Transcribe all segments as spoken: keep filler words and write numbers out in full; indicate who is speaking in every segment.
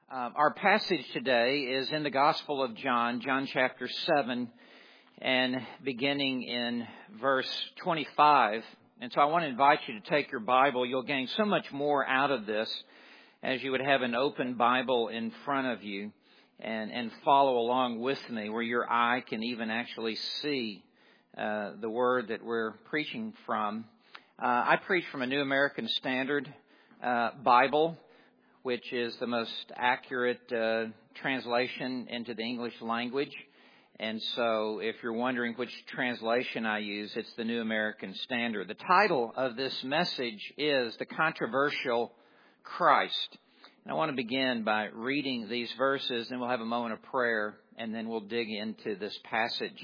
Speaker 1: Um, our passage today is in the Gospel of John, John chapter seven, and beginning in verse twenty-five. And so I want to invite you to take your Bible. You'll gain so much more out of this as you would have an open Bible in front of you and, and follow along with me, where your eye can even actually see uh, the word that we're preaching from. Uh, I preach from a New American Standard uh, Bible, which is the most accurate uh, translation into the English language. And so if you're wondering which translation I use, it's the New American Standard. The title of this message is The Controversial Christ. And I want to begin by reading these verses, and we'll have a moment of prayer, and then we'll dig into this passage.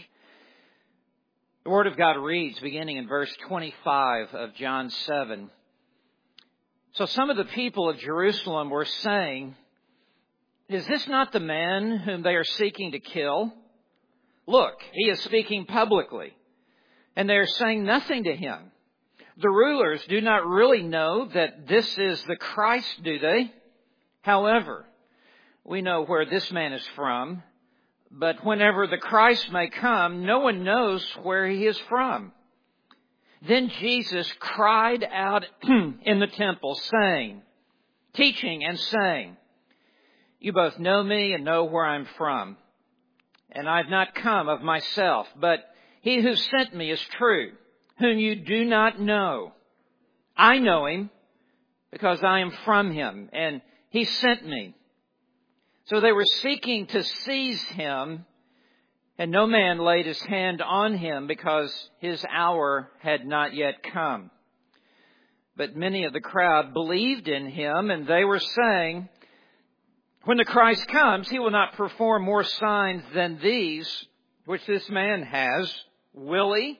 Speaker 1: The Word of God reads, beginning in verse twenty-five of John seven, "So some of the people of Jerusalem were saying, 'Is this not the man whom they are seeking to kill? Look, he is speaking publicly, and they are saying nothing to him. The rulers do not really know that this is the Christ, do they? However, we know where this man is from, but whenever the Christ may come, no one knows where he is from.' Then Jesus cried out in the temple, saying, teaching and saying, 'You both know me and know where I'm from. And I've not come of myself, but he who sent me is true, whom you do not know. I know him because I am from him, and he sent me.' So they were seeking to seize him, and no man laid his hand on him because his hour had not yet come. But many of the crowd believed in him, and they were saying, 'When the Christ comes, he will not perform more signs than these which this man has, will he?'"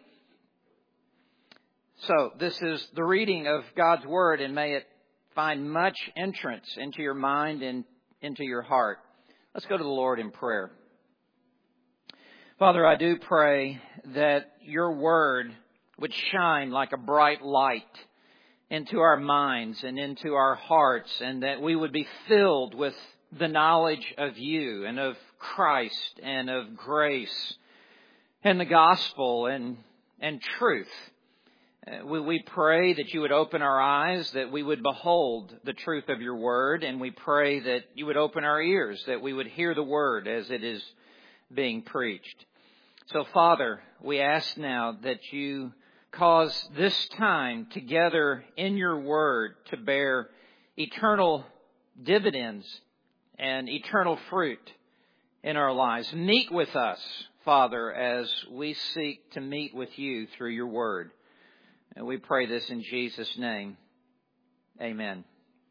Speaker 1: So this is the reading of God's Word, and may it find much entrance into your mind and into your heart. Let's go to the Lord in prayer. Father, I do pray that your Word would shine like a bright light into our minds and into our hearts, and that we would be filled with the knowledge of you and of Christ and of grace and the gospel and, and truth. Uh, we, we pray that you would open our eyes, that we would behold the truth of your word, and we pray that you would open our ears, that we would hear the word as it is being preached. So, Father, we ask now that you cause this time together in your word to bear eternal dividends and eternal fruit in our lives. Meet with us, Father, as we seek to meet with you through your word. And we pray this in Jesus' name. Amen.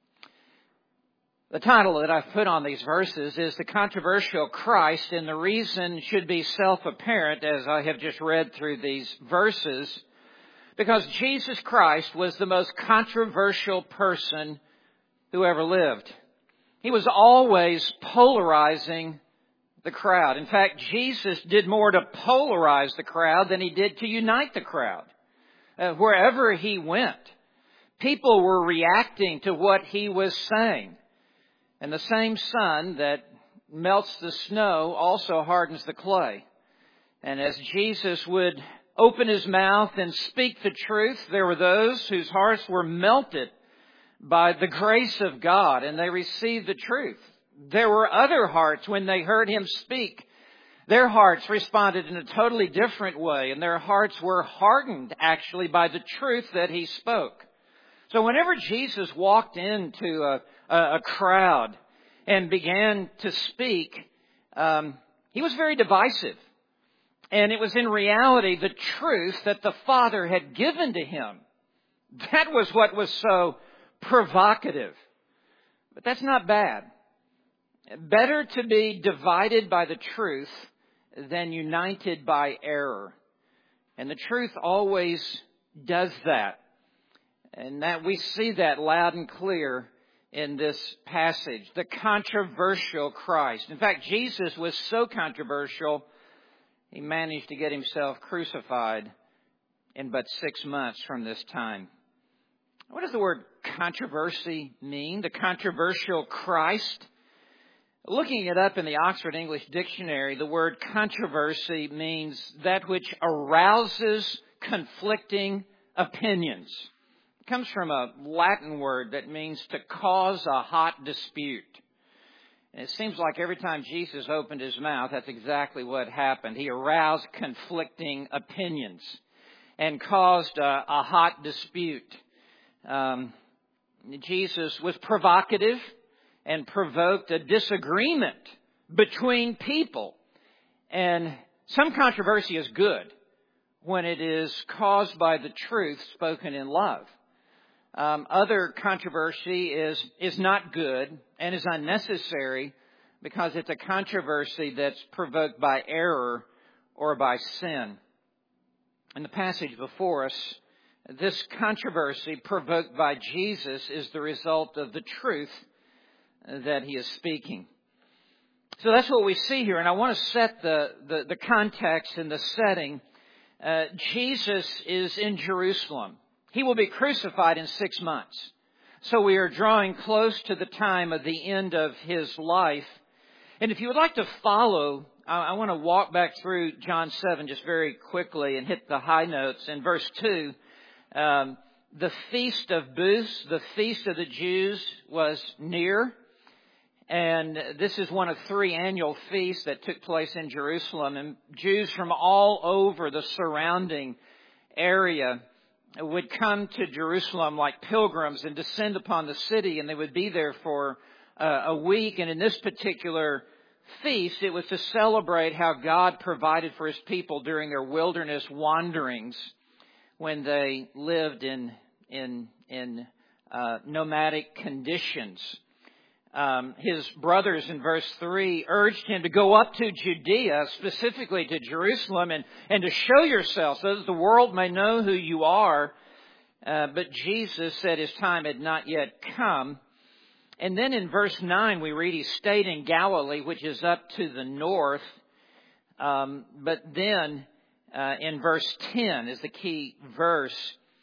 Speaker 1: The title that I've put on these verses is The Controversial Christ, and the reason should be self-apparent as I have just read through these verses, because Jesus Christ was the most controversial person who ever lived. He was always polarizing the crowd. In fact, Jesus did more to polarize the crowd than he did to unite the crowd. Uh, wherever he went, people were reacting to what he was saying. And the same sun that melts the snow also hardens the clay. And as Jesus would open his mouth and speak the truth, there were those whose hearts were melted by the grace of God, and they received the truth. There were other hearts, when they heard him speak, their hearts responded in a totally different way, and their hearts were hardened, actually, by the truth that he spoke. So whenever Jesus walked into a, a, a crowd and began to speak, um, he was very divisive. And it was in reality the truth that the Father had given to him. That was what was so provocative. But that's not bad. Better to be divided by the truth than united by error. And the truth always does that. And that we see that loud and clear in this passage. The controversial Christ. In fact, Jesus was so controversial, he managed to get himself crucified in but six months from this time. What does the word controversy mean? The controversial Christ. Looking it up in the Oxford English Dictionary, the word controversy means that which arouses conflicting opinions. It comes from a Latin word that means to cause a hot dispute. And it seems like every time Jesus opened his mouth, that's exactly what happened. He aroused conflicting opinions and caused a, a hot dispute. Um, Jesus was provocative and provoked a disagreement between people. And some controversy is good when it is caused by the truth spoken in love. Um, other controversy is, is not good and is unnecessary because it's a controversy that's provoked by error or by sin. In the passage before us, this controversy provoked by Jesus is the result of the truth that he is speaking. So that's what we see here, and I want to set the, the, the context and the setting. Uh, Jesus is in Jerusalem. He will be crucified in six months. So we are drawing close to the time of the end of his life. And if you would like to follow, I, I want to walk back through John seven just very quickly and hit the high notes. In verse two, um, the Feast of Booths, the Feast of the Jews, was near. And this is one of three annual feasts that took place in Jerusalem. And Jews from all over the surrounding area would come to Jerusalem like pilgrims and descend upon the city, and they would be there for uh, a week. And in this particular feast, it was to celebrate how God provided for his people during their wilderness wanderings when they lived in in in uh, nomadic conditions. Um, his brothers in verse three urged him to go up to Judea, specifically to Jerusalem, and, and to show yourself so that the world may know who you are. Uh, but Jesus said his time had not yet come. And then in verse nine we read he stayed in Galilee, which is up to the north. Um, but then uh, in verse ten is the key verse.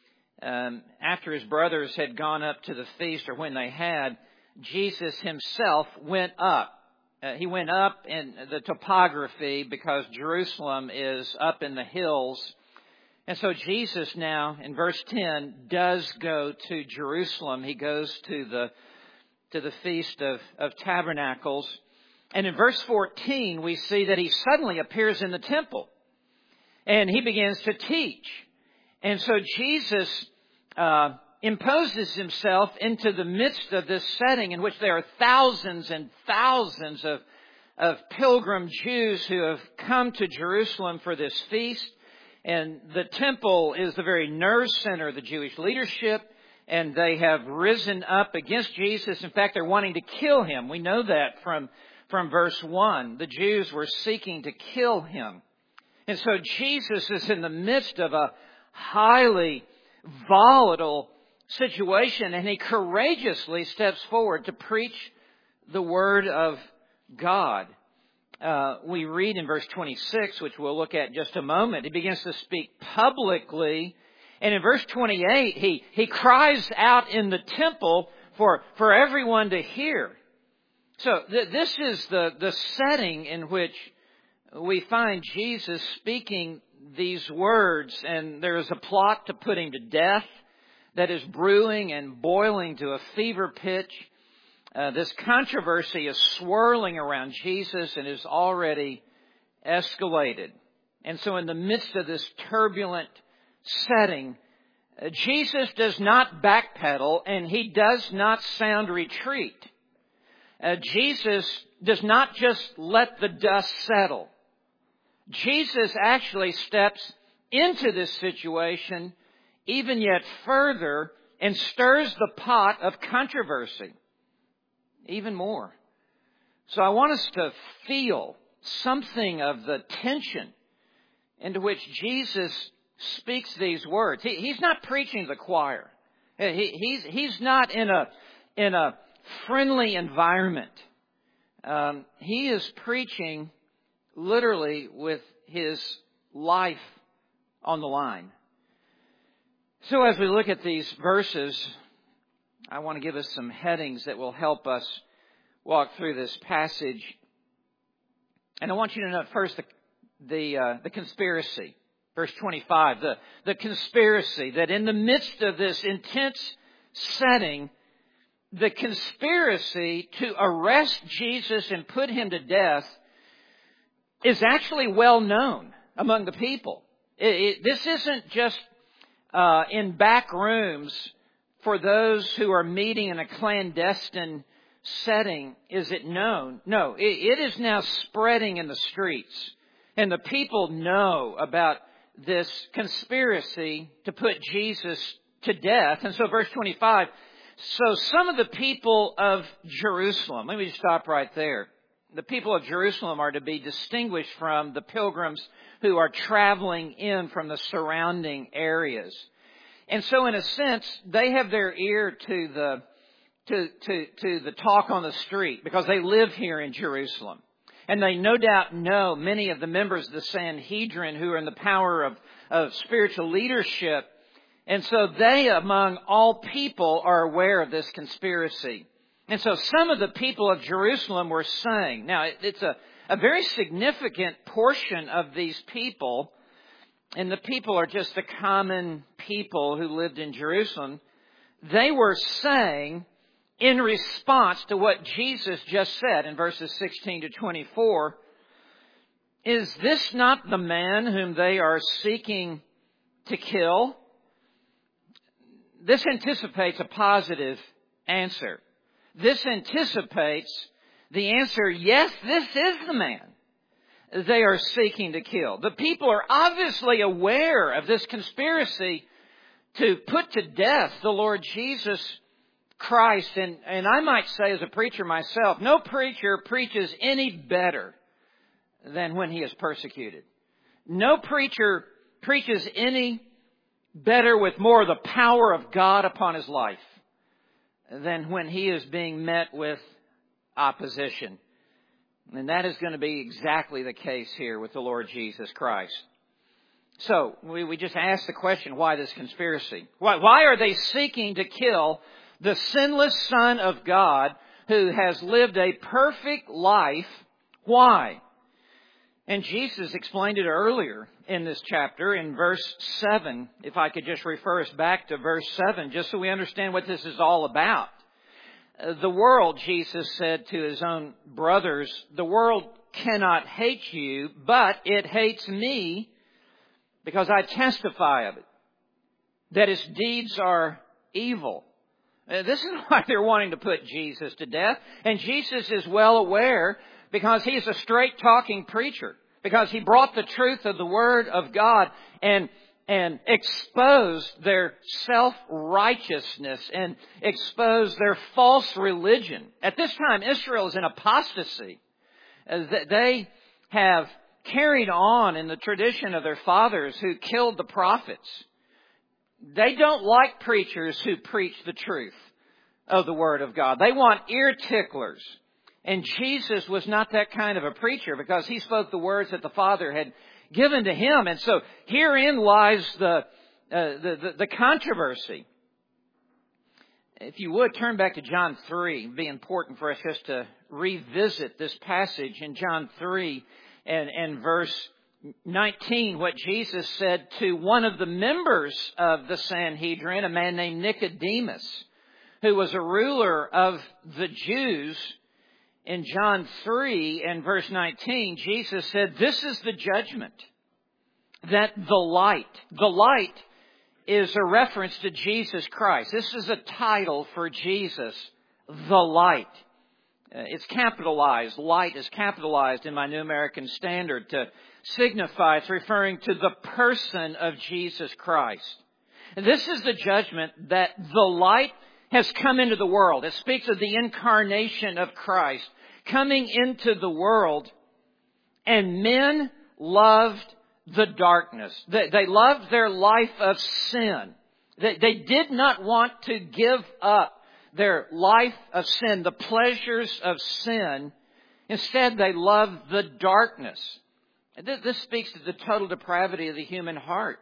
Speaker 1: Um, after his brothers had gone up to the feast, or when they had, Jesus himself went up. Uh, he went up in the topography because Jerusalem is up in the hills. And so Jesus now, in verse ten, does go to Jerusalem. He goes to the to the Feast of, of Tabernacles. And in verse fourteen, we see that he suddenly appears in the temple. And he begins to teach. And so Jesus uh imposes himself into the midst of this setting in which there are thousands and thousands of, of pilgrim Jews who have come to Jerusalem for this feast. And the temple is the very nerve center of the Jewish leadership, and they have risen up against Jesus. In fact, they're wanting to kill him. We know that from, from verse one. The Jews were seeking to kill him. And so Jesus is in the midst of a highly volatile situation, and he courageously steps forward to preach the Word of God. Uh, we read in verse twenty-six, which we'll look at in just a moment, he begins to speak publicly. And in verse twenty-eight, he, he cries out in the temple for, for everyone to hear. So th- this is the, the setting in which we find Jesus speaking these words, and there is a plot to put him to death that is brewing and boiling to a fever pitch. Uh, this controversy is swirling around Jesus and is already escalated. And so in the midst of this turbulent setting, uh, Jesus does not backpedal, and he does not sound retreat. Uh, Jesus does not just let the dust settle. Jesus actually steps into this situation even yet further and stirs the pot of controversy even more. So I want us to feel something of the tension into which Jesus speaks these words. He, he's not preaching to the choir. He, he's, he's not in a, in a friendly environment. Um, he is preaching literally with his life on the line. So as we look at these verses, I want to give us some headings that will help us walk through this passage. And I want you to note first the the, uh, the conspiracy. Verse twenty-five, the, the conspiracy that in the midst of this intense setting, the conspiracy to arrest Jesus and put him to death is actually well known among the people. It, it, this isn't just uh, in back rooms for those who are meeting in a clandestine setting. Is it known? No, it, it is now spreading in the streets. And the people know about this conspiracy to put Jesus to death. And so verse twenty-five, so some of the people of Jerusalem, let me just stop right there. The people of Jerusalem are to be distinguished from the pilgrims who are traveling in from the surrounding areas. And so in a sense, they have their ear to the, to, to, to the talk on the street because they live here in Jerusalem. And they no doubt know many of the members of the Sanhedrin who are in the power of, of spiritual leadership. And so they, among all people, are aware of this conspiracy. And so some of the people of Jerusalem were saying, now it's a, a very significant portion of these people, and the people are just the common people who lived in Jerusalem. They were saying, in response to what Jesus just said in verses sixteen to twenty-four, is this not the man whom they are seeking to kill? This anticipates a positive answer. This anticipates the answer, yes, this is the man they are seeking to kill. The people are obviously aware of this conspiracy to put to death the Lord Jesus Christ. And, and I might say as a preacher myself, no preacher preaches any better than when he is persecuted. No preacher preaches any better with more of the power of God upon his life than when he is being met with opposition. And that is going to be exactly the case here with the Lord Jesus Christ. So we, we just ask the question, why this conspiracy? Why, why are they seeking to kill the sinless Son of God who has lived a perfect life? Why? And Jesus explained it earlier in this chapter in verse seven. If I could just refer us back to verse seven, just so we understand what this is all about. The world, Jesus said to his own brothers, the world cannot hate you, but it hates me because I testify of it, that its deeds are evil. This is why they're wanting to put Jesus to death. And Jesus is well aware because he's a straight-talking preacher, because he brought the truth of the Word of God and and exposed their self-righteousness and exposed their false religion. At this time, Israel is in apostasy. They have carried on in the tradition of their fathers who killed the prophets. They don't like preachers who preach the truth of the Word of God. They want ear ticklers. And Jesus was not that kind of a preacher because he spoke the words that the Father had given to him. And so herein lies the, uh, the, the, the controversy. If you would, turn back to John three. It would be important for us just to revisit this passage in John three and, and verse nineteen, what Jesus said to one of the members of the Sanhedrin, a man named Nicodemus, who was a ruler of the Jews. In John three and verse nineteen, Jesus said, this is the judgment, that the light, the light is a reference to Jesus Christ. This is a title for Jesus, the light. Uh, it's capitalized. Light is capitalized in my New American Standard to signify it's referring to the person of Jesus Christ. And this is the judgment, that the light has come into the world. It speaks of the incarnation of Christ coming into the world, and men loved the darkness. They, they loved their life of sin. They, they did not want to give up their life of sin, the pleasures of sin. Instead, they loved the darkness. This, this speaks to the total depravity of the human heart.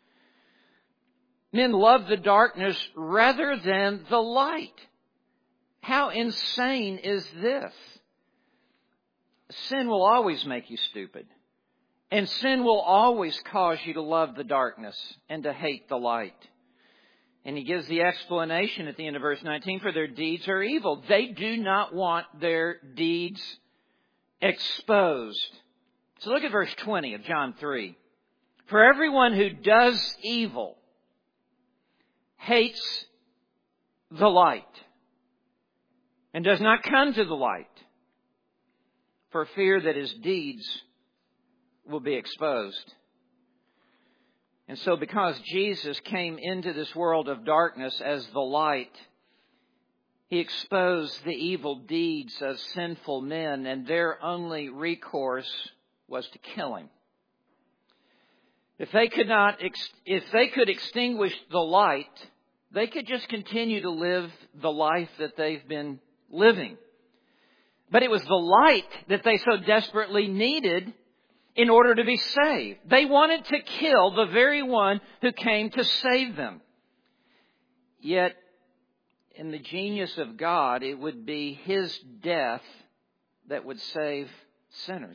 Speaker 1: Men love the darkness rather than the light. How insane is this? Sin will always make you stupid. And sin will always cause you to love the darkness and to hate the light. And he gives the explanation at the end of verse nineteen, for their deeds are evil. They do not want their deeds exposed. So look at verse twenty of John three. For everyone who does evil hates the light and does not come to the light for fear that his deeds will be exposed. And so because Jesus came into this world of darkness as the light, he exposed the evil deeds of sinful men, and their only recourse was to kill him. If they could not, if they could extinguish the light, they could just continue to live the life that they've been living. But it was the light that they so desperately needed in order to be saved. They wanted to kill the very one who came to save them. Yet, in the genius of God, it would be His death that would save sinners.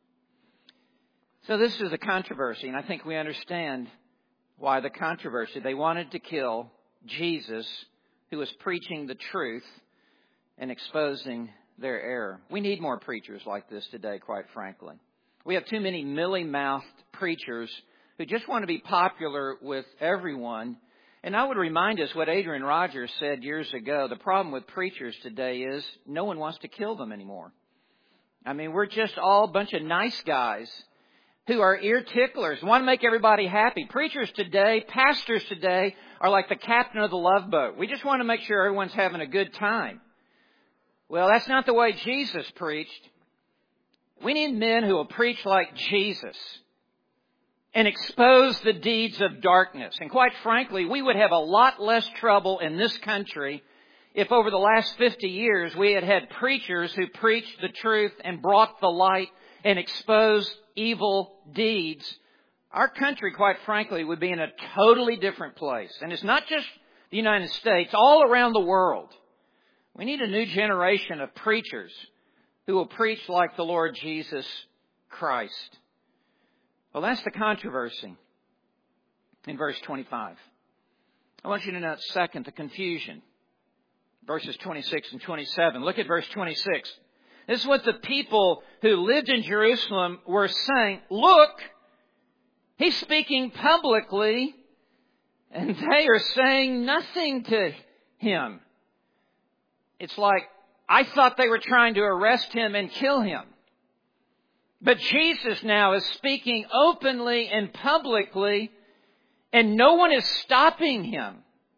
Speaker 1: So this is a controversy, and I think we understand why the controversy. They wanted to kill Jesus, who was preaching the truth and exposing their error. We need more preachers like this today, quite frankly. We have too many mealy-mouthed preachers who just want to be popular with everyone. And I would remind us what Adrian Rogers said years ago. The problem with preachers today is no one wants to kill them anymore. I mean, we're just all a bunch of nice guys who are ear ticklers, want to make everybody happy. Preachers today, pastors today, are like the captain of the Love Boat. We just want to make sure everyone's having a good time. Well, that's not the way Jesus preached. We need men who will preach like Jesus and expose the deeds of darkness. And quite frankly, we would have a lot less trouble in this country if over the last fifty years we had had preachers who preached the truth and brought the light and exposed evil deeds. Our country, quite frankly, would be in a totally different place. And it's not just the United States, all around the world. We need a new generation of preachers who will preach like the Lord Jesus Christ. Well, that's the controversy in verse twenty-five. I want you to note, second, the confusion. Verses twenty-six and twenty-seven. Look at verse twenty-six. This is what the people who lived in Jerusalem were saying. Look, he's speaking publicly, and they are saying nothing to him. It's like, I thought they were trying to arrest him and kill him. But Jesus now is speaking openly and publicly, and no one is stopping him.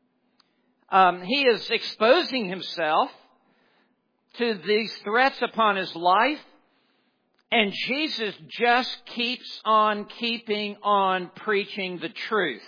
Speaker 1: Um, he is exposing himself to these threats upon his life, and Jesus just keeps on keeping on preaching the truth.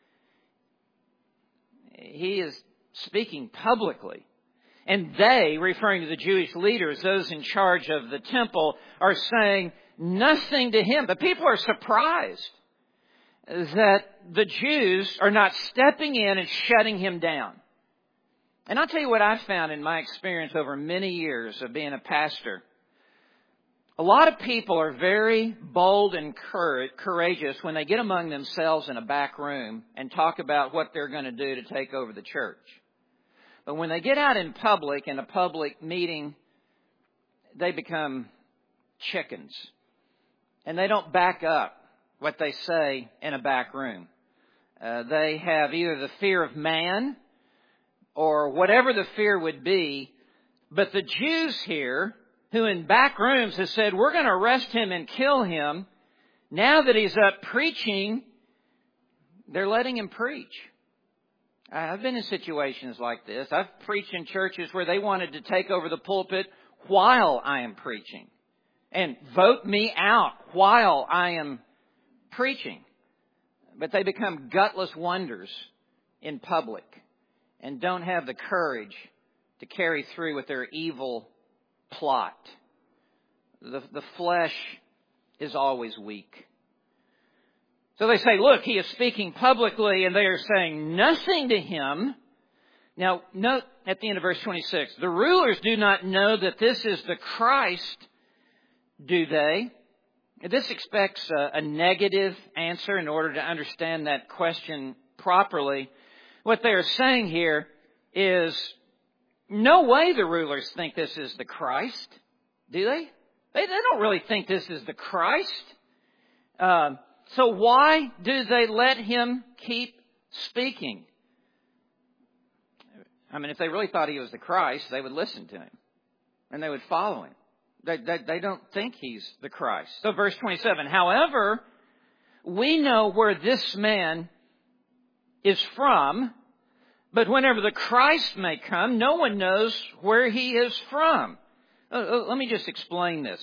Speaker 1: He is speaking publicly. And they, referring to the Jewish leaders, those in charge of the temple, are saying nothing to him. But people are surprised that the Jews are not stepping in and shutting him down. And I'll tell you what I've found in my experience over many years of being a pastor. A lot of people are very bold and courageous when they get among themselves in a back room and talk about what they're going to do to take over the church. But when they get out in public, in a public meeting, they become chickens. And they don't back up what they say in a back room. Uh, they have either the fear of man or whatever the fear would be. But the Jews here, who in back rooms have said, we're going to arrest him and kill him, now that he's up preaching, they're letting him preach. I've been in situations like this. I've preached in churches where they wanted to take over the pulpit while I am preaching and vote me out while I am preaching. But they become gutless wonders in public and don't have the courage to carry through with their evil plot. The, the flesh is always weak. So they say, look, he is speaking publicly, and they are saying nothing to him. Now, note at the end of verse twenty-six, the rulers do not know that this is the Christ, do they? This expects a, a negative answer in order to understand that question properly. What they are saying here is, no way the rulers think this is the Christ, do they? They, they don't really think this is the Christ. Uh, so why do they let him keep speaking? I mean, if they really thought he was the Christ, they would listen to him and they would follow him. They, they, they don't think he's the Christ. So verse twenty-seven, however, we know where this man is from, but whenever the Christ may come, no one knows where he is from. Uh, let me just explain this.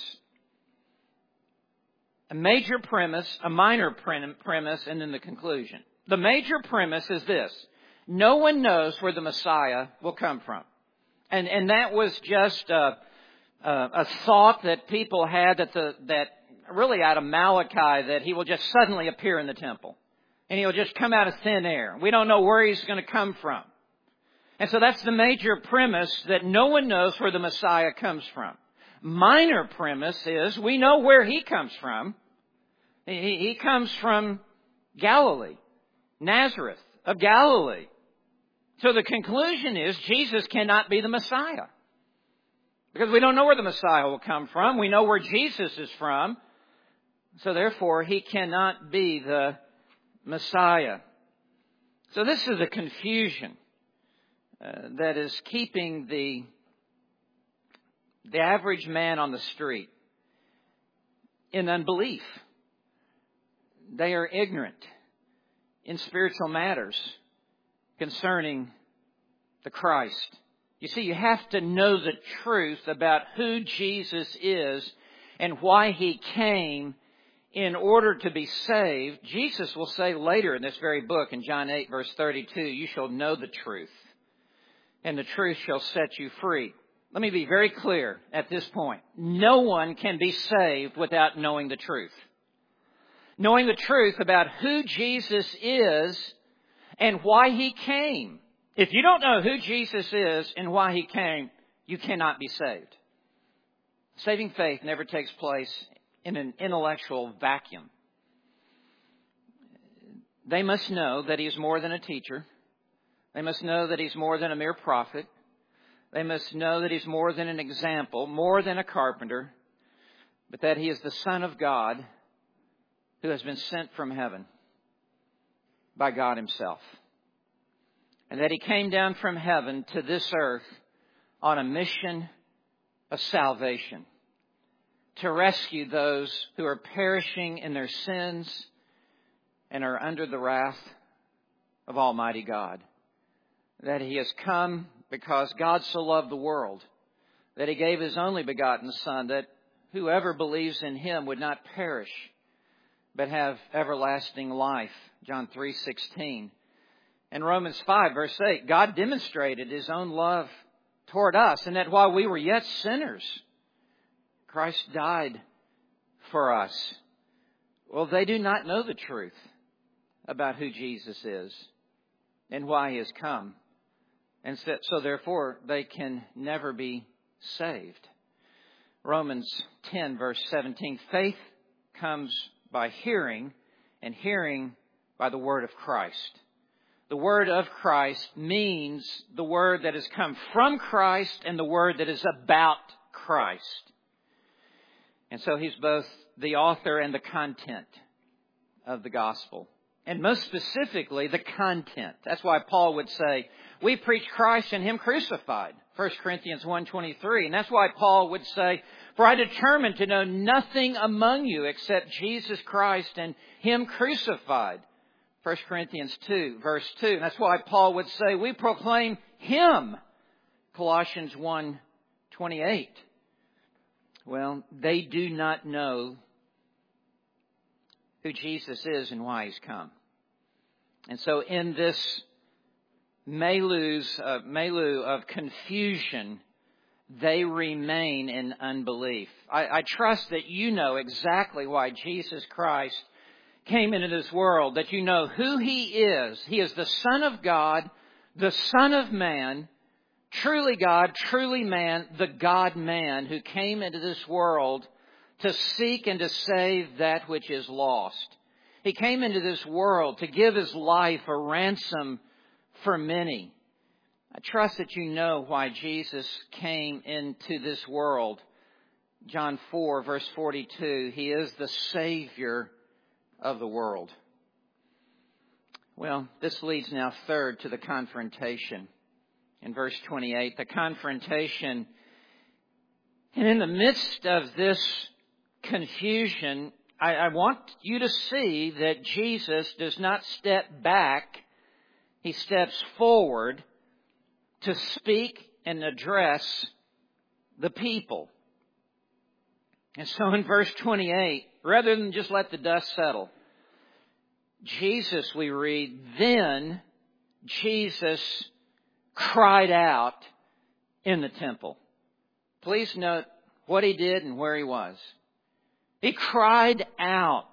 Speaker 1: A major premise, a minor premise, and then the conclusion. The major premise is this. No one knows where the Messiah will come from. And, and that was just a, a, a thought that people had that the, that really out of Malachi, that he will just suddenly appear in the temple. And he'll just come out of thin air. We don't know where he's going to come from. And so that's the major premise, that no one knows where the Messiah comes from. Minor premise is we know where he comes from. He, he comes from Galilee, Nazareth of Galilee. So the conclusion is Jesus cannot be the Messiah. Because we don't know where the Messiah will come from. We know where Jesus is from. So therefore, he cannot be the Messiah. So this is a confusion uh, that is keeping the, the average man on the street in unbelief. They are ignorant in spiritual matters concerning the Christ. You see, you have to know the truth about who Jesus is and why he came in order to be saved. Jesus will say later in this very book, in John eight, verse thirty-two, you shall know the truth, and the truth shall set you free. Let me be very clear at this point. No one can be saved without knowing the truth. Knowing the truth about who Jesus is and why he came. If you don't know who Jesus is and why he came, you cannot be saved. Saving faith never takes place in an intellectual vacuum. They must know that he is more than a teacher. They must know that he's more than a mere prophet. They must know that he's more than an example, more than a carpenter, but that he is the Son of God who has been sent from heaven by God himself. And that he came down from heaven to this earth on a mission of salvation, to rescue those who are perishing in their sins and are under the wrath of Almighty God. That he has come because God so loved the world that he gave his only begotten Son, that whoever believes in him would not perish but have everlasting life. John three sixteen. In Romans five, verse eight, God demonstrated his own love toward us, and that while we were yet sinners, Christ died for us. Well, they do not know the truth about who Jesus is and why he has come. And so, so therefore, they can never be saved. Romans ten, verse seventeen, faith comes by hearing, and hearing by the word of Christ. The word of Christ means the word that has come from Christ and the word that is about Christ. And so he's both the author and the content of the gospel. And most specifically, the content. That's why Paul would say, we preach Christ and him crucified. First Corinthians one twenty-three. And that's why Paul would say, for I determined to know nothing among you except Jesus Christ and him crucified. First Corinthians two, verse two. And that's why Paul would say, we proclaim him. Colossians one twenty-eight. Well, they do not know who Jesus is and why he's come. And so in this Melu's, uh, Melu of confusion, they remain in unbelief. I, I trust that you know exactly why Jesus Christ came into this world, that you know who he is. He is the Son of God, the Son of Man, truly God, truly man, the God-man who came into this world to seek and to save that which is lost. He came into this world to give His life a ransom for many. I trust that you know why Jesus came into this world. John four, verse forty-two, He is the Savior of the world. Well, this leads now third to the confrontation. In verse twenty-eight, the confrontation. And in the midst of this confusion, I, I want you to see that Jesus does not step back. He steps forward to speak and address the people. And so in verse twenty-eight, rather than just let the dust settle, Jesus, we read, then Jesus cried out in the temple. Please note what He did and where He was. He cried out.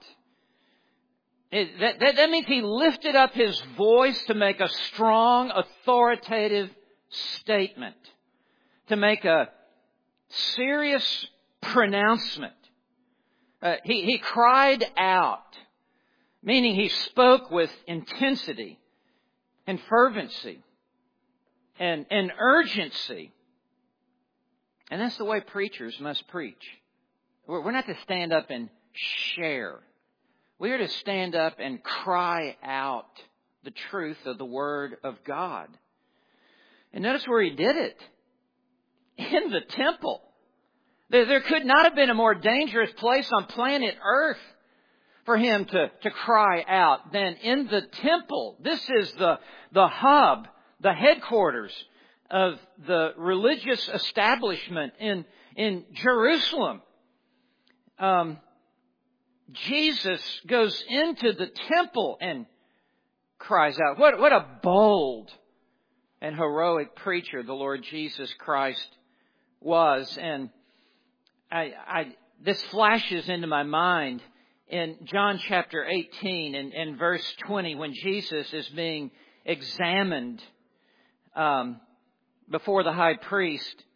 Speaker 1: It, that, that, that means He lifted up His voice to make a strong, authoritative statement, to make a serious pronouncement. Uh, he, he cried out, meaning He spoke with intensity and fervency and, and urgency. And that's the way preachers must preach. We're, we're not to stand up and share. We are to stand up and cry out the truth of the Word of God. And notice where He did it. In the temple. There, there could not have been a more dangerous place on planet Earth for Him to, to cry out than in the temple. This is the, the hub, the headquarters of the religious establishment in, in Jerusalem. Um, Jesus goes into the temple and cries out. What, what a bold and heroic preacher the Lord Jesus Christ was. And I, I, this flashes into my mind in John chapter eighteen and, and verse twenty, when Jesus is being examined um, before the high priest.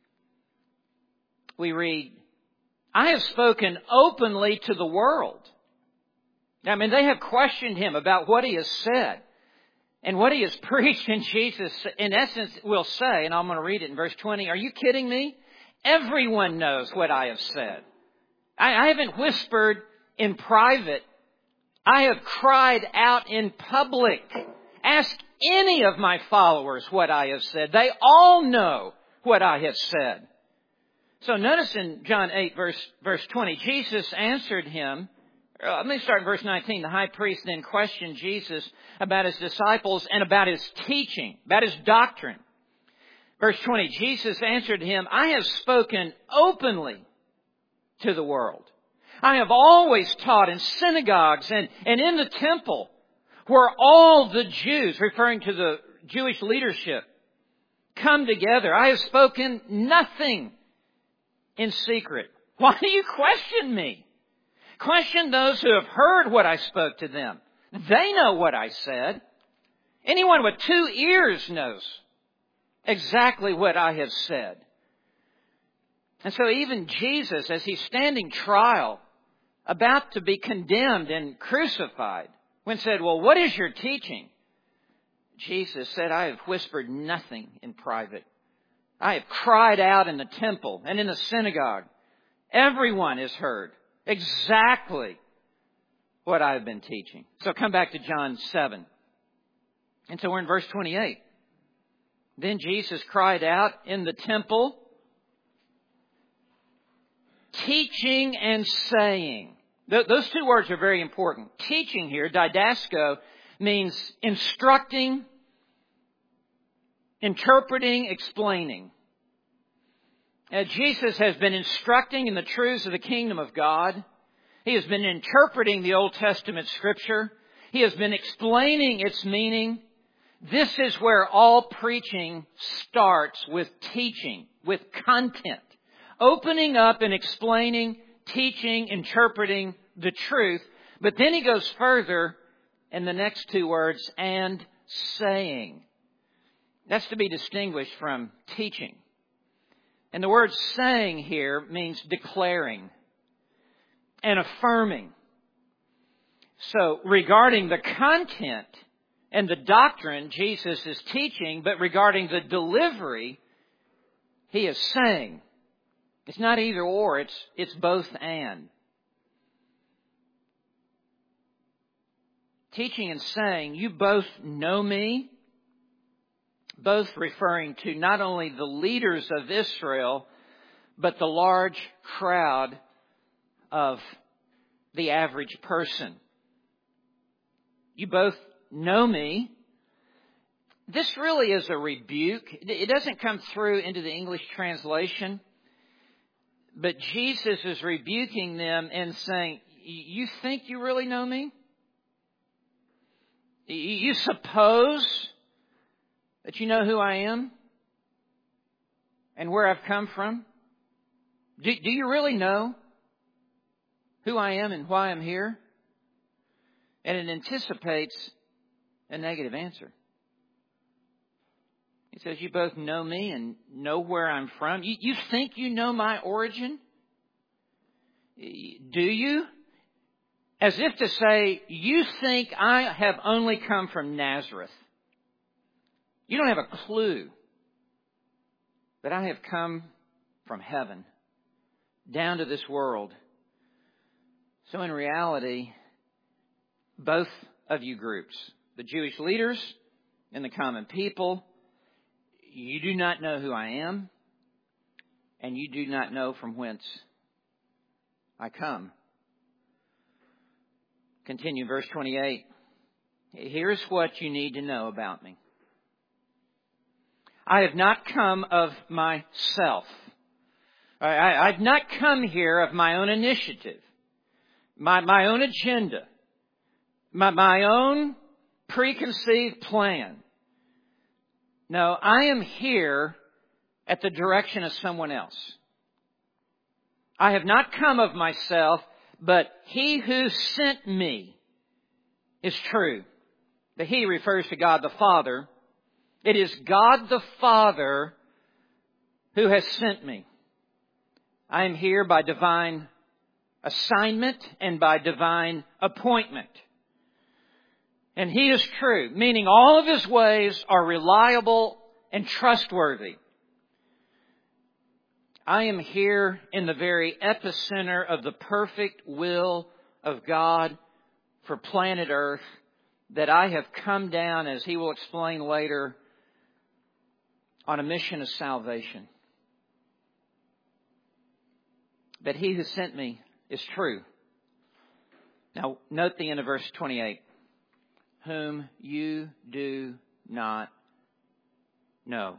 Speaker 1: We read, I have spoken openly to the world. I mean, they have questioned Him about what He has said and what He has preached. And Jesus, in essence, will say, and I'm going to read it in verse twenty, are you kidding me? Everyone knows what I have said. I, I haven't whispered in private. I have cried out in public. Ask any of my followers what I have said. They all know what I have said. So notice in John eight, verse, verse twenty, Jesus answered him. Uh, let me start in verse nineteen. The high priest then questioned Jesus about His disciples and about His teaching, about His doctrine. Verse twenty, Jesus answered him, I have spoken openly to the world. I have always taught in synagogues and, and in the temple where all the Jews, referring to the Jewish leadership, come together. I have spoken nothing in secret. Why do you question me? Question those who have heard what I spoke to them. They know what I said. Anyone with two ears knows exactly what I have said. And so even Jesus, as He's standing trial, about to be condemned and crucified, when said, well, what is your teaching? Jesus said, I have whispered nothing in private. I have cried out in the temple and in the synagogue. Everyone has heard exactly what I have been teaching. So come back to John seven. And so we're in verse twenty-eight. Then Jesus cried out in the temple, teaching and saying. Th- those two words are very important. Teaching here, didasko, means instructing, interpreting, explaining. Uh, Jesus has been instructing in the truths of the kingdom of God. He has been interpreting the Old Testament Scripture. He has been explaining its meaning. This is where all preaching starts, with teaching, with content. Opening up and explaining, teaching, interpreting the truth. But then He goes further in the next two words, and saying. That's to be distinguished from teaching. And the word saying here means declaring and affirming. So regarding the content and the doctrine, Jesus is teaching, but regarding the delivery, He is saying. It's not either or, it's, it's both and. Teaching and saying, you both know me, both referring to not only the leaders of Israel, but the large crowd of the average person. You both know me. This really is a rebuke. It doesn't come through into the English translation, but Jesus is rebuking them and saying, you think you really know me? You suppose that you know who I am and where I've come from? Do, do you really know who I am and why I'm here? And it anticipates a negative answer. He says, you both know me and know where I'm from. You, you think you know my origin? Do you? As if to say, you think I have only come from Nazareth. You don't have a clue that I have come from heaven down to this world. So in reality, both of you groups, the Jewish leaders and the common people, you do not know who I am, and you do not know from whence I come. Continue verse twenty-eight. Here's what you need to know about me. I have not come of myself. I, I've not come here of my own initiative, my, my own agenda, my, my own preconceived plan. No, I am here at the direction of someone else. I have not come of myself, but He who sent me is true. The He refers to God the Father. It is God the Father who has sent me. I am here by divine assignment and by divine appointment. And He is true, meaning all of His ways are reliable and trustworthy. I am here in the very epicenter of the perfect will of God for planet Earth, that I have come down, as He will explain later, on a mission of salvation. That He who sent me is true. Now, note the end of verse twenty-eight. Whom you do not know.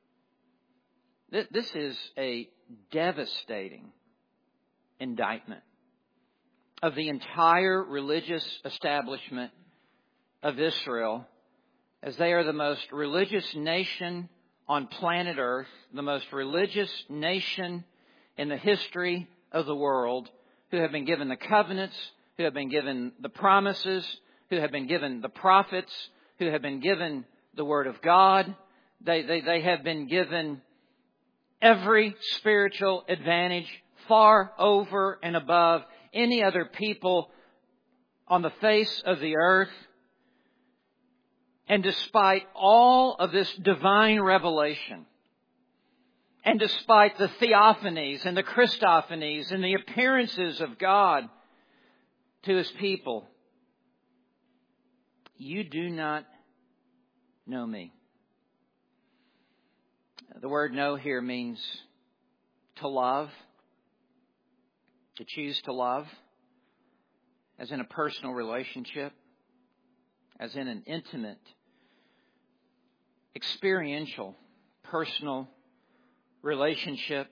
Speaker 1: This is a devastating indictment of the entire religious establishment of Israel, as they are the most religious nation on planet Earth, the most religious nation in the history of the world, who have been given the covenants, who have been given the promises, who have been given the prophets, who have been given the Word of God. They, they, they have been given every spiritual advantage far over and above any other people on the face of the earth. And despite all of this divine revelation, and despite the theophanies and the Christophanies and the appearances of God to His people, you do not know me. The word know here means to love, to choose to love, as in a personal relationship, as in an intimate, experiential, personal relationship.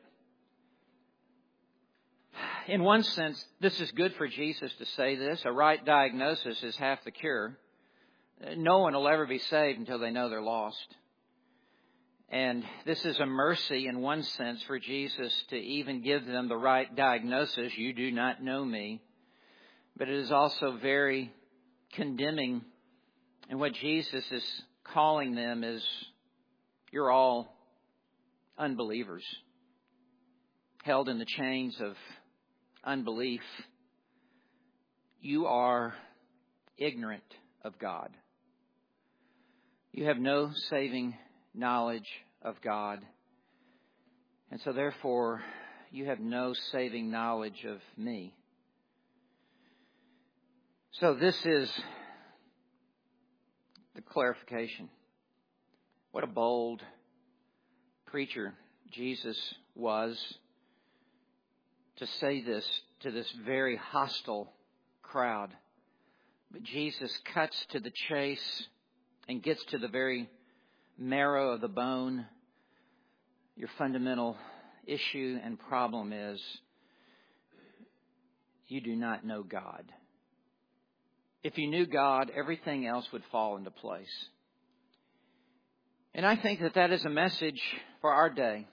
Speaker 1: In one sense, this is good for Jesus to say this. A right diagnosis is half the cure. No one will ever be saved until they know they're lost. And this is a mercy in one sense for Jesus to even give them the right diagnosis. You do not know me. But it is also very condemning. And what Jesus is calling them is You're all unbelievers, held in the chains of unbelief. You are ignorant of God. You have no saving knowledge of God. And so therefore, you have no saving knowledge of me. So this is the clarification. What a bold preacher Jesus was to say this to this very hostile crowd. But Jesus cuts to the chase and gets to the very marrow of the bone. Your fundamental issue and problem is you do not know God. If you knew God, everything else would fall into place. And I think that that is a message for our day,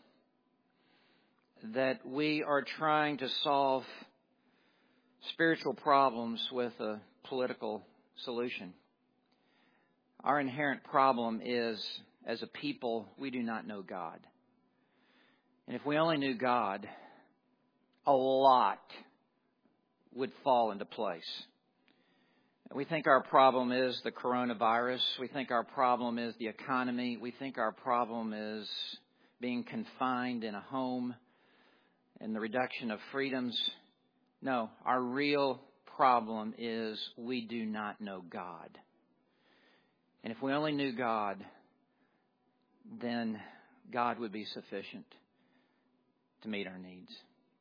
Speaker 1: that we are trying to solve spiritual problems with a political solution. Our inherent problem is, as a people, we do not know God. And if we only knew God, a lot would fall into place. We think our problem is the coronavirus. We think our problem is the economy. We think our problem is being confined in a home and the reduction of freedoms. No, our real problem is we do not know God. And if we only knew God, then God would be sufficient to meet our needs.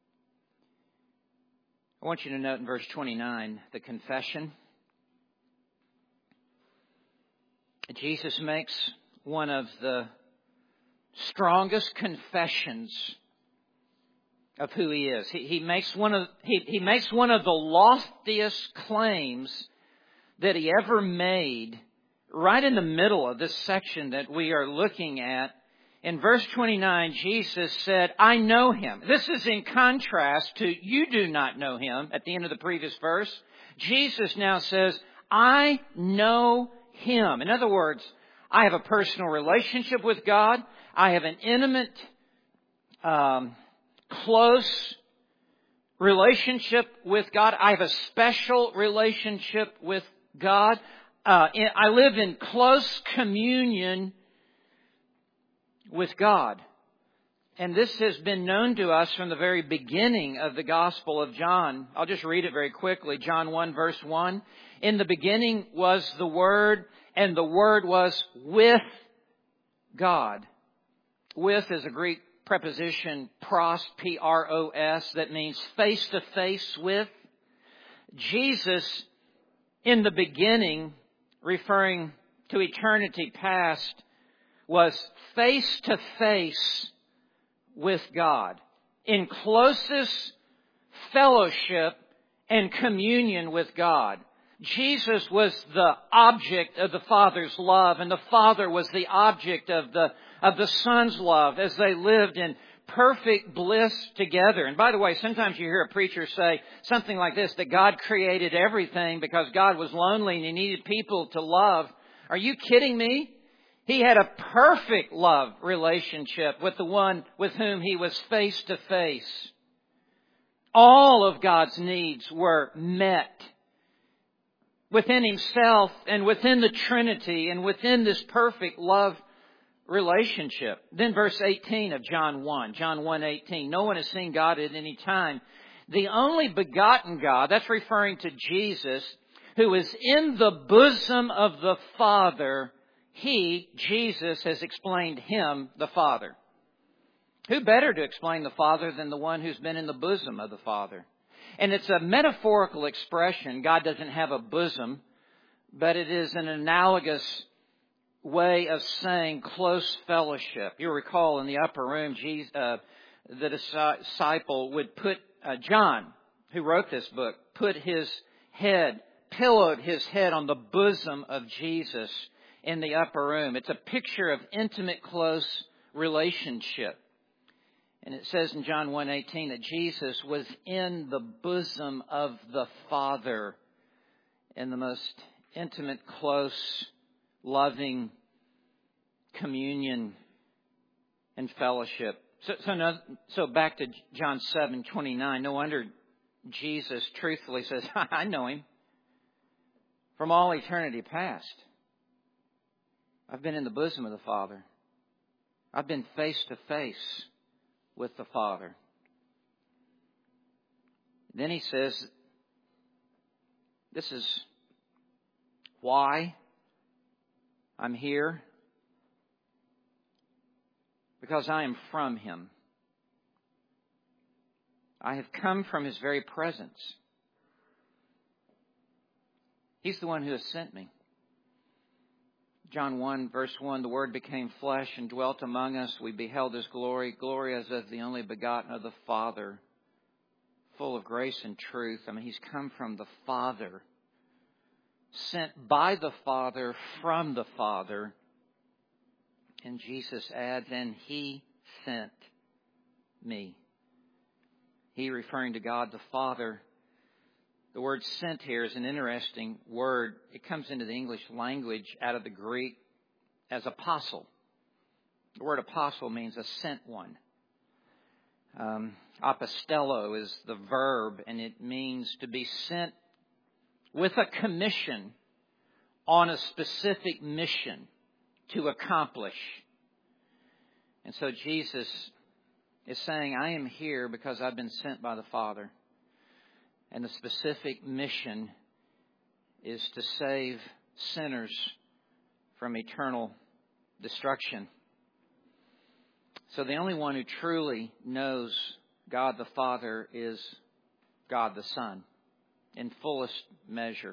Speaker 1: I want you to note in verse twenty-nine, the confession. Jesus makes one of the strongest confessions of who he is. He, he makes one of he, he makes one of the loftiest claims that he ever made right in the middle of this section that we are looking at. In verse twenty-nine, Jesus said, I know him. This is in contrast to you do not know him at the end of the previous verse. Jesus now says, I know him. In other words, I have a personal relationship with God. I have an intimate, um, close relationship with God. I have a special relationship with God. Uh, I live in close communion with God. And this has been known to us from the very beginning of the Gospel of John. I'll just read it very quickly. John one, verse one. In the beginning was the Word, and the Word was with God. With is a Greek preposition, pros, P R O S, that means face to face with. Jesus, in the beginning, referring to eternity past, was face to face with God, in closest fellowship and communion with God. Jesus was the object of the Father's love, and the Father was the object of the of the Son's love as they lived in perfect bliss together. And by the way, sometimes you hear a preacher say something like this, that God created everything because God was lonely and He needed people to love. Are you kidding me? He had a perfect love relationship with the one with whom He was face to face. All of God's needs were met within Himself and within the Trinity and within this perfect love relationship. Then verse eighteen of John one. John one eighteen. No one has seen God at any time. The only begotten God, that's referring to Jesus, who is in the bosom of the Father, He, Jesus, has explained Him, the Father. Who better to explain the Father than the one who's been in the bosom of the Father? And it's a metaphorical expression. God doesn't have a bosom, but it is an analogous way of saying close fellowship. You'll recall in the upper room, Jesus, uh, the disciple would put, uh, John, who wrote this book, put his head, pillowed his head on the bosom of Jesus in the upper room. It's a picture of intimate, close relationship. And it says in John one eighteen that Jesus was in the bosom of the Father in the most intimate, close, loving communion and fellowship. So, so, no, so back to John seven twenty-nine. No wonder Jesus truthfully says, I know him from all eternity past. I've been in the bosom of the Father. I've been face to face with the Father. Then he says, this is why I'm here. Because I am from him. I have come from his very presence. He's the one who has sent me. John one, verse one, the Word became flesh and dwelt among us. We beheld his glory, glory as of the only begotten of the Father, full of grace and truth. I mean, he's come from the Father, sent by the Father, from the Father. And Jesus adds, and he sent me. He, referring to God the Father. The word sent here is an interesting word. It comes into the English language out of the Greek as apostle. The word apostle means a sent one. Um, apostello is the verb, and it means to be sent with a commission on a specific mission to accomplish. And so Jesus is saying, I am here because I've been sent by the Father. And the specific mission is to save sinners from eternal destruction. So the only one who truly knows God the Father is God the Son in fullest measure.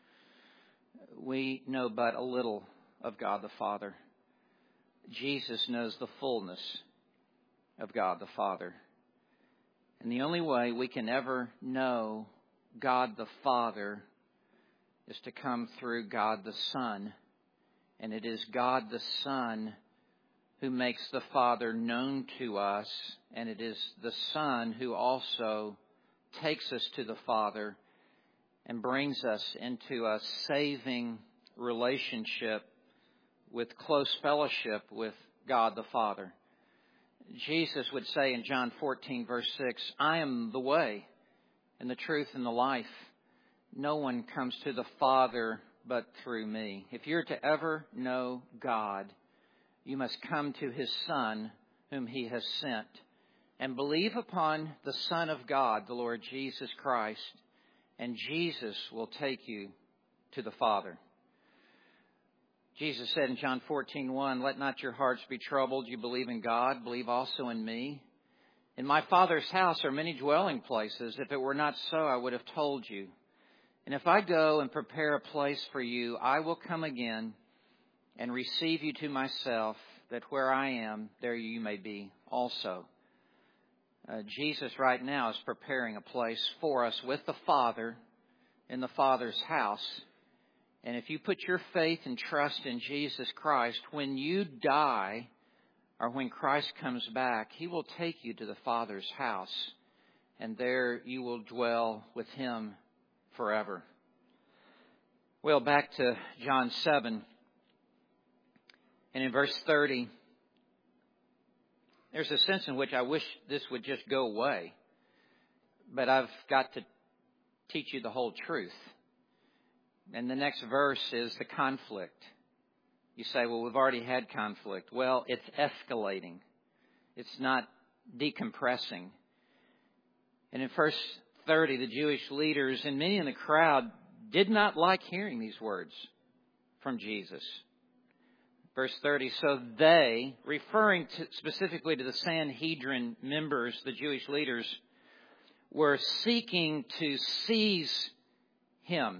Speaker 1: We know but a little of God the Father. Jesus knows the fullness of God the Father. And the only way we can ever know God the Father is to come through God the Son. And it is God the Son who makes the Father known to us. And it is the Son who also takes us to the Father and brings us into a saving relationship with close fellowship with God the Father. Jesus would say in John fourteen, verse six, I am the way and the truth and the life. No one comes to the Father but through me. If you're to ever know God, you must come to his Son, whom he has sent, and believe upon the Son of God, the Lord Jesus Christ, and Jesus will take you to the Father. Jesus said in John fourteen one, let not your hearts be troubled. You believe in God, believe also in me. In my Father's house are many dwelling places. If it were not so, I would have told you. And if I go and prepare a place for you, I will come again and receive you to myself, that where I am, there you may be also. Uh, Jesus right now is preparing a place for us with the Father in the Father's house. And if you put your faith and trust in Jesus Christ, when you die or when Christ comes back, he will take you to the Father's house. And there you will dwell with him forever. Well, back to John seven. And in verse thirty, there's a sense in which I wish this would just go away. But I've got to teach you the whole truth. And the next verse is the conflict. You say, well, we've already had conflict. Well, it's escalating. It's not decompressing. And in verse thirty, the Jewish leaders and many in the crowd did not like hearing these words from Jesus. Verse thirty, so they, referring to, specifically to the Sanhedrin members, the Jewish leaders, were seeking to seize him.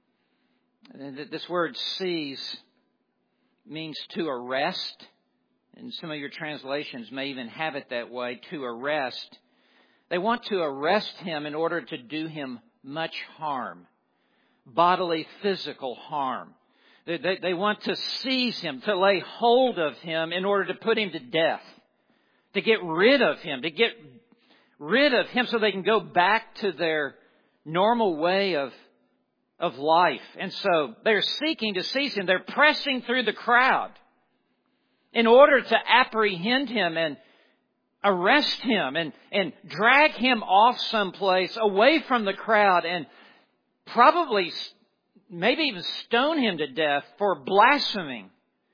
Speaker 1: This word seize means to arrest. And some of your translations may even have it that way, to arrest. They want to arrest him in order to do him much harm, bodily, physical harm. They, they, they want to seize him, to lay hold of him in order to put him to death, to get rid of him, to get rid of him so they can go back to their normal way of of life. And so they're seeking to seize him. They're pressing through the crowd. in order to apprehend him and arrest him and, and drag him off someplace away from the crowd and probably maybe even stone him to death for blaspheming.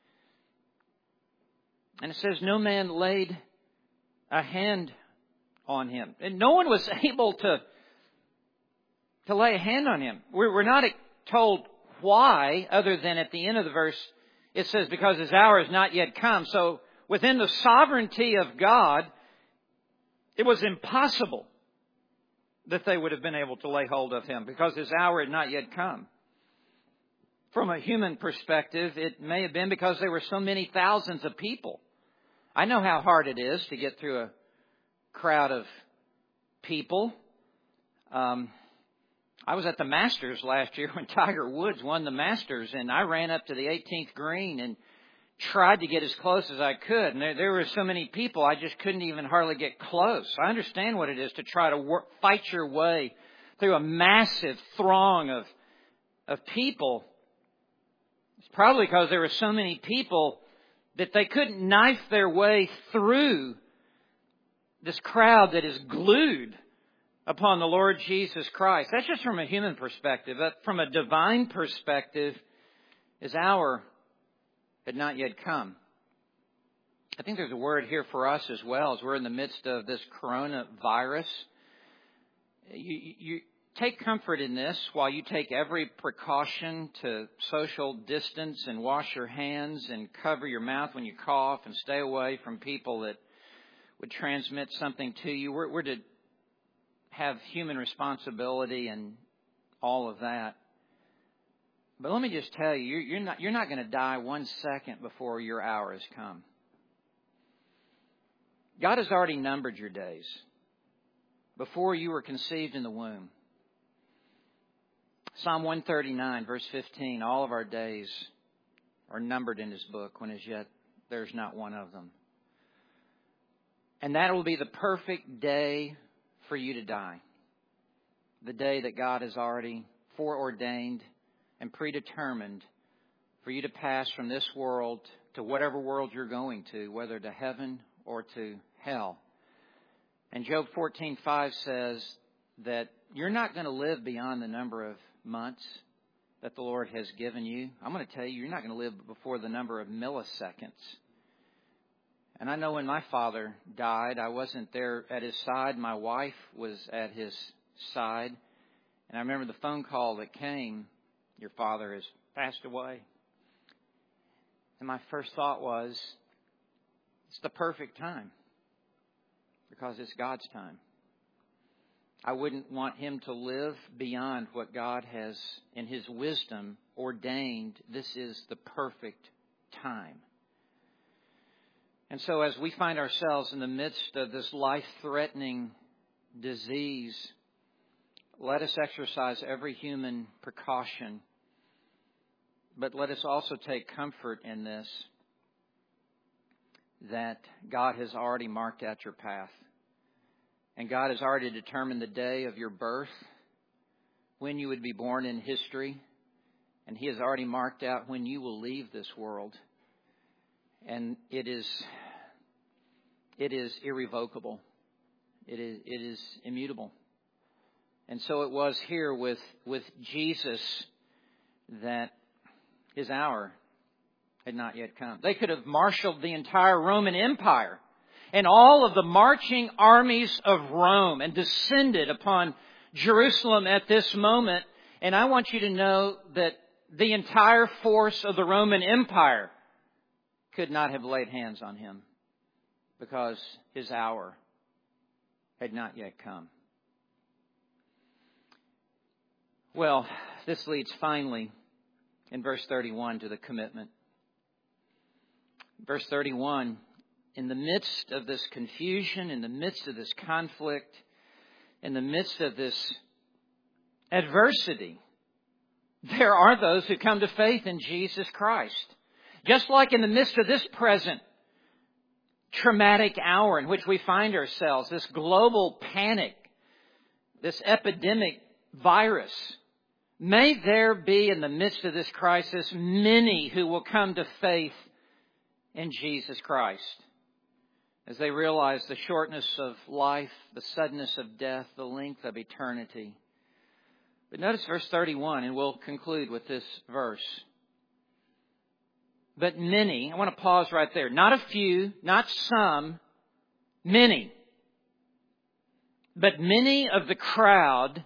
Speaker 1: And it says no man laid a hand on him. And no one was able to, to lay a hand on him. We're, we're not told why, other than at the end of the verse, it says, because his hour has not yet come. So within the sovereignty of God, it was impossible that they would have been able to lay hold of him because his hour had not yet come. From a human perspective, it may have been because there were so many thousands of people. I know how hard it is to get through a crowd of people. Um, I was at the Masters last year when Tiger Woods won the Masters, and I ran up to the eighteenth green and tried to get as close as I could. And there, there were so many people, I just couldn't even hardly get close. I understand what it is to try to work, fight your way through a massive throng of, of people. It's probably because there were so many people that they couldn't knife their way through this crowd that is glued upon the Lord Jesus Christ. That's just from a human perspective. But from a divine perspective, his hour had not yet come. I think there's a word here for us as well as we're in the midst of this coronavirus. You, you take comfort in this while you take every precaution to social distance and wash your hands and cover your mouth when you cough and stay away from people that would transmit something to you. We're, we're to have human responsibility and all of that. But let me just tell you, you're, you're not, you're not going to die one second before your hour has come. God has already numbered your days before you were conceived in the womb. Psalm one thirty-nine, verse fifteen, all of our days are numbered in His book when as yet there's not one of them. And that will be the perfect day for you to die. The day that God has already foreordained and predetermined for you to pass from this world to whatever world you're going to, whether to heaven or to hell. And Job fourteen five says that you're not going to live beyond the number of months that the Lord has given you. I'm going to tell you, you're not going to live before the number of milliseconds. And I know when my father died, I wasn't there at his side. My wife was at his side. And I remember the phone call that came, your father has passed away. And my first thought was, it's the perfect time. Because it's God's time. I wouldn't want him to live beyond what God has, in His wisdom, ordained. This is the perfect time. And so as we find ourselves in the midst of this life-threatening disease, let us exercise every human precaution. But let us also take comfort in this, that God has already marked out your path. And God has already determined the day of your birth, when you would be born in history. And He has already marked out when you will leave this world. And it is, it is irrevocable. It is, it is immutable. And so it was here with, with Jesus that His hour had not yet come. They could have marshaled the entire Roman Empire and all of the marching armies of Rome and descended upon Jerusalem at this moment. And I want you to know that the entire force of the Roman Empire could not have laid hands on Him because His hour had not yet come. Well, this leads finally in verse thirty-one to the commitment. Verse thirty-one, in the midst of this confusion, in the midst of this conflict, in the midst of this adversity, there are those who come to faith in Jesus Christ. Just like in the midst of this present traumatic hour in which we find ourselves, this global panic, this epidemic virus, may there be in the midst of this crisis many who will come to faith in Jesus Christ, as they realize the shortness of life, the suddenness of death, the length of eternity. But notice verse thirty-one, and we'll conclude with this verse. But many, I want to pause right there. Not a few, not some, many. But many of the crowd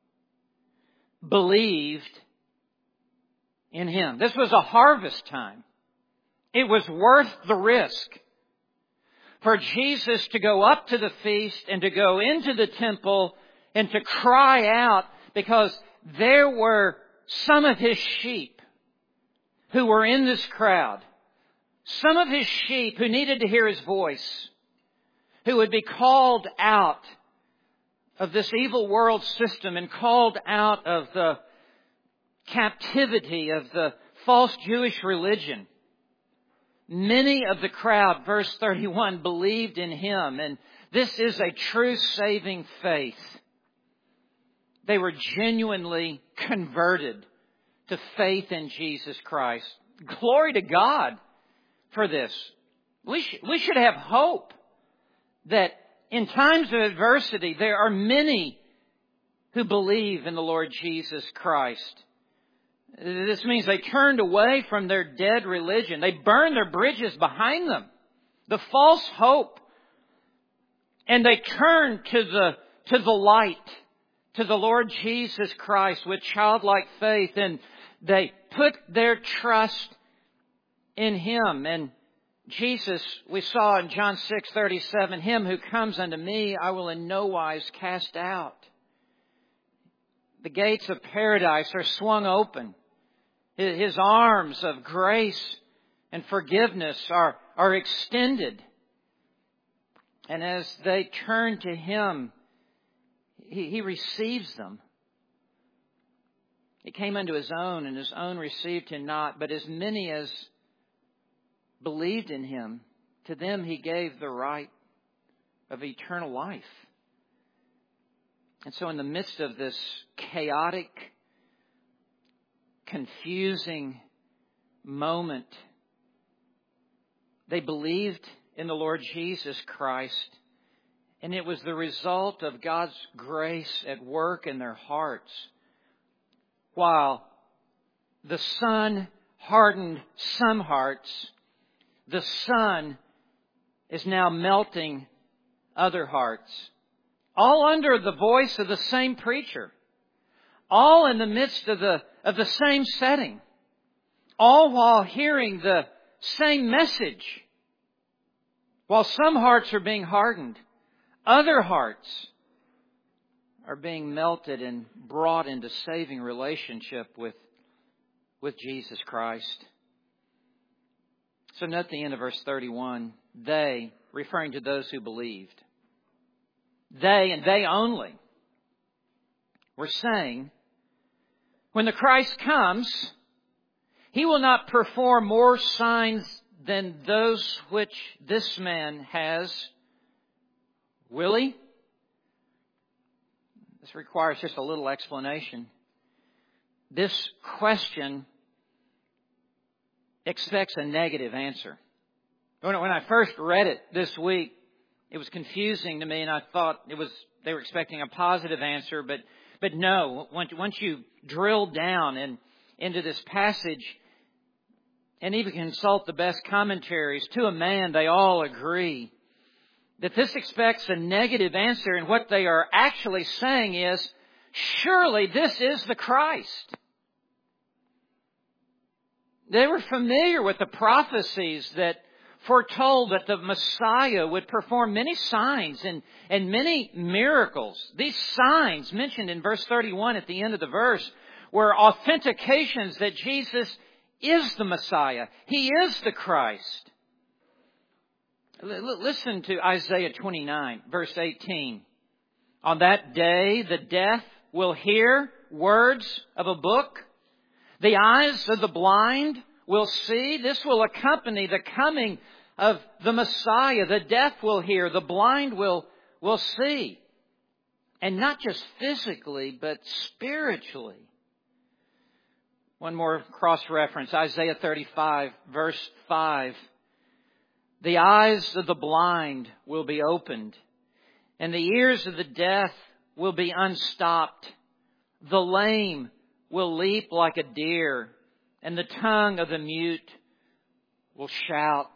Speaker 1: believed in Him. This was a harvest time. It was worth the risk for Jesus to go up to the feast and to go into the temple and to cry out, because there were some of His sheep who were in this crowd. Some of His sheep who needed to hear His voice, who would be called out of this evil world system and called out of the captivity of the false Jewish religion. Many of the crowd, verse thirty-one, believed in Him, and this is a true saving faith. They were genuinely converted to faith in Jesus Christ. Glory to God for this. We should, we should have hope that in times of adversity, there are many who believe in the Lord Jesus Christ. This means they turned away from their dead religion. They burned their bridges behind them, the false hope, and they turned to the, to the light, to the Lord Jesus Christ with childlike faith, and they put their trust in Him. And Jesus, we saw in John six thirty-seven, Him who comes unto me, I will in no wise cast out. The gates of paradise are swung open. His arms of grace and forgiveness are, are extended. And as they turn to Him, He, he receives them. He came unto His own, and His own received Him not. But as many as believed in Him, to them He gave the right of eternal life. And so in the midst of this chaotic, confusing moment, they believed in the Lord Jesus Christ, and it was the result of God's grace at work in their hearts. While the sun hardened some hearts, the sun is now melting other hearts. All under the voice of the same preacher. All in the midst of the, of the same setting. All while hearing the same message. While some hearts are being hardened, other hearts are being melted and brought into saving relationship with, with Jesus Christ. So note the end of verse thirty-one. They, referring to those who believed. They and they only were saying, when the Christ comes, He will not perform more signs than those which this man has. Will He? This requires just a little explanation. This question expects a negative answer. When I first read it this week, it was confusing to me, and I thought it was they were expecting a positive answer, but but no. Once once you drill down and into this passage, and even consult the best commentaries, to a man, they all agree that this expects a negative answer, and what they are actually saying is, surely this is the Christ. They were familiar with the prophecies that foretold that the Messiah would perform many signs and, and many miracles. These signs mentioned in verse thirty-one at the end of the verse were authentications that Jesus is the Messiah. He is the Christ. L- listen to Isaiah twenty-nine, verse eighteen. On that day, the deaf will hear words of a book. The eyes of the blind will see. This will accompany the coming of the Messiah. The deaf will hear. The blind will, will see. And not just physically, but spiritually. One more cross-reference. Isaiah thirty-five, verse five. The eyes of the blind will be opened, and the ears of the deaf will be unstopped. The lame will leap like a deer, and the tongue of the mute will shout.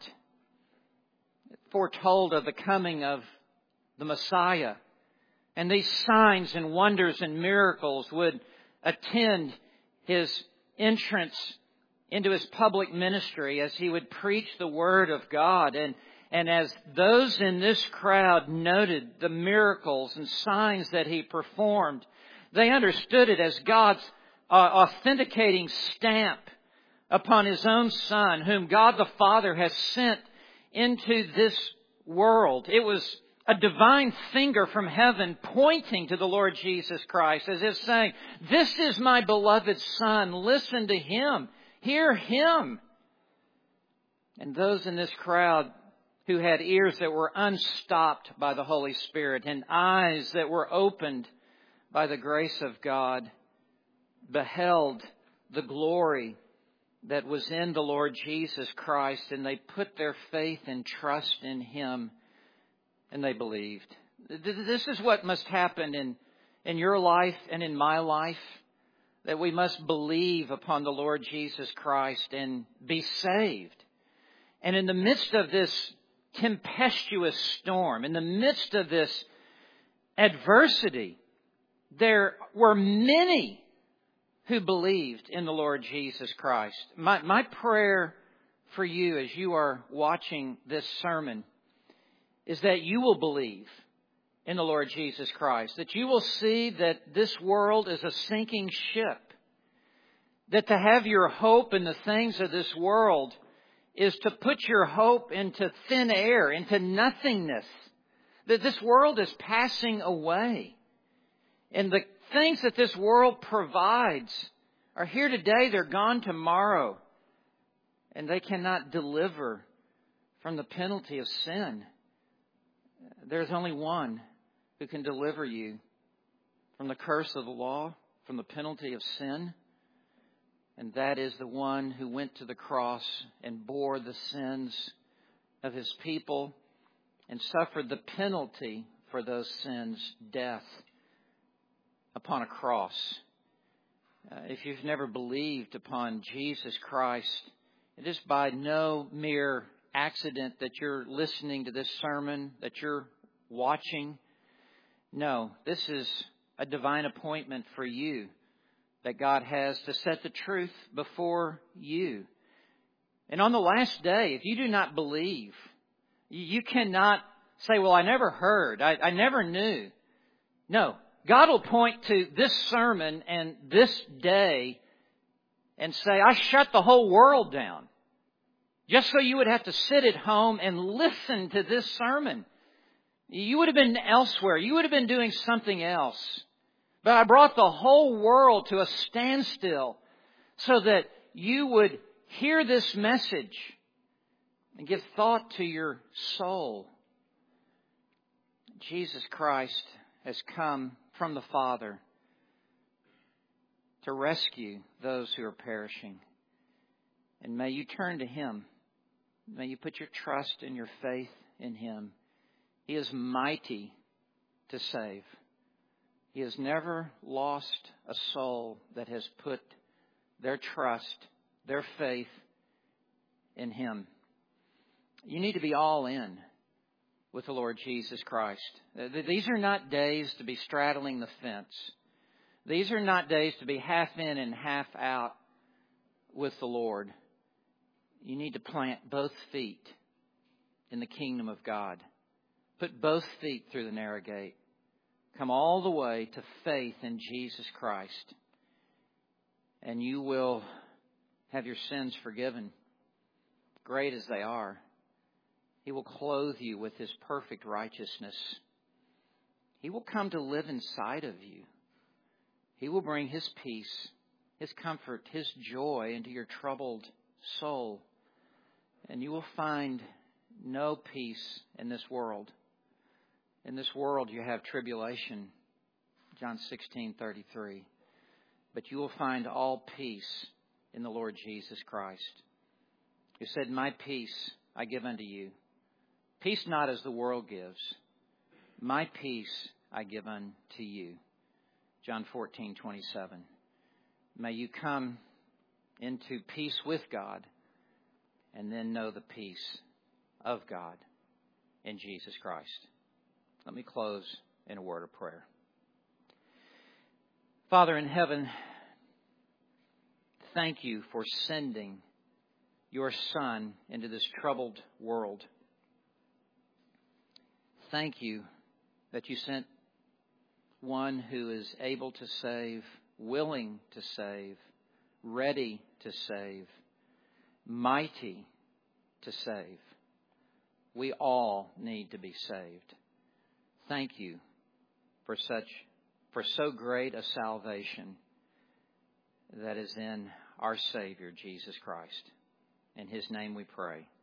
Speaker 1: It foretold of the coming of the Messiah. And these signs and wonders and miracles would attend His entrance into His public ministry as He would preach the Word of God. And, and as those in this crowd noted the miracles and signs that He performed, they understood it as God's uh, authenticating stamp upon His own Son, whom God the Father has sent into this world. It was a divine finger from heaven pointing to the Lord Jesus Christ, as if saying, "This is my beloved Son. Listen to Him. Hear Him." And those in this crowd who had ears that were unstopped by the Holy Spirit and eyes that were opened by the grace of God beheld the glory that was in the Lord Jesus Christ, and they put their faith and trust in Him, and they believed. This is what must happen in, in your life and in my life, that we must believe upon the Lord Jesus Christ and be saved. And in the midst of this tempestuous storm, in the midst of this adversity, there were many who believed in the Lord Jesus Christ. My, my prayer for you as you are watching this sermon is that you will believe in the Lord Jesus Christ, that you will see that this world is a sinking ship, that to have your hope in the things of this world is to put your hope into thin air, into nothingness, that this world is passing away. And the things that this world provides are here today, they're gone tomorrow. And they cannot deliver from the penalty of sin. There's only one who can deliver you from the curse of the law, from the penalty of sin. And that is the one who went to the cross and bore the sins of His people and suffered the penalty for those sins, death, upon a cross. Uh, if you've never believed upon Jesus Christ, it is by no mere accident that you're listening to this sermon, that you're watching. No, this is a divine appointment for you that God has to set the truth before you. And on the last day, if you do not believe, you cannot say, "Well, I never heard. I, I never knew." No. God will point to this sermon and this day and say, "I shut the whole world down just so you would have to sit at home and listen to this sermon. You would have been elsewhere. You would have been doing something else. But I brought the whole world to a standstill so that you would hear this message and give thought to your soul." Jesus Christ has come from the Father to rescue those who are perishing. And may you turn to Him. May you put your trust and your faith in Him. He is mighty to save. He has never lost a soul that has put their trust, their faith in Him. You need to be all in with the Lord Jesus Christ. These are not days to be straddling the fence. These are not days to be half in and half out with the Lord. You need to plant both feet in the kingdom of God. Put both feet through the narrow gate. Come all the way to faith in Jesus Christ. And you will have your sins forgiven, great as they are. He will clothe you with His perfect righteousness. He will come to live inside of you. He will bring His peace, His comfort, His joy into your troubled soul. And you will find no peace in this world. In this world you have tribulation, John sixteen thirty-three. But you will find all peace in the Lord Jesus Christ, who said, "My peace I give unto you. Peace not as the world gives. My peace I give unto you. John fourteen twenty-seven. May you come into peace with God and then know the peace of God in Jesus Christ. Let me close in a word of prayer. Father in heaven, thank you for sending your Son into this troubled world. Thank you that you sent one who is able to save, willing to save, ready to save, mighty to save. We all need to be saved. Thank you for such, for so great a salvation that is in our Savior, Jesus Christ. In His name we pray.